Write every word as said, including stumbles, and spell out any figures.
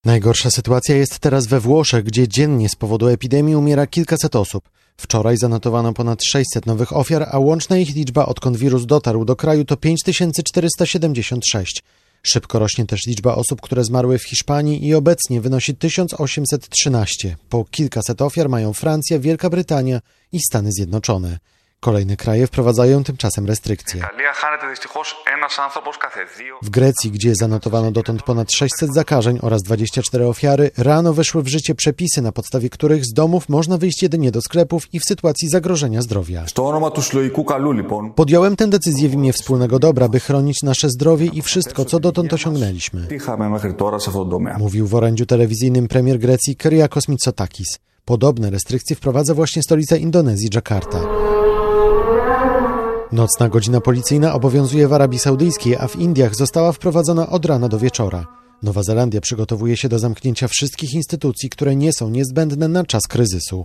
Najgorsza sytuacja jest teraz we Włoszech, gdzie dziennie z powodu epidemii umiera kilkaset osób. Wczoraj zanotowano ponad sześćset nowych ofiar, a łączna ich liczba, odkąd wirus dotarł do kraju, to pięć tysięcy czterysta siedemdziesiąt sześć. Szybko rośnie też liczba osób, które zmarły w Hiszpanii i obecnie wynosi tysiąc osiemset trzynaście. Po kilkaset ofiar mają Francja, Wielka Brytania i Stany Zjednoczone. Kolejne kraje wprowadzają tymczasem restrykcje. W Grecji, gdzie zanotowano dotąd ponad sześćset zakażeń oraz dwadzieścia cztery ofiary, rano weszły w życie przepisy, na podstawie których z domów można wyjść jedynie do sklepów i w sytuacji zagrożenia zdrowia. Podjąłem tę decyzję w imię wspólnego dobra, by chronić nasze zdrowie i wszystko, co dotąd osiągnęliśmy. Mówił w orędziu telewizyjnym premier Grecji Kyriakos Mitsotakis. Podobne restrykcje wprowadza właśnie stolica Indonezji, Dżakarta. Nocna godzina policyjna obowiązuje w Arabii Saudyjskiej, a w Indiach została wprowadzona od rana do wieczora. Nowa Zelandia przygotowuje się do zamknięcia wszystkich instytucji, które nie są niezbędne na czas kryzysu.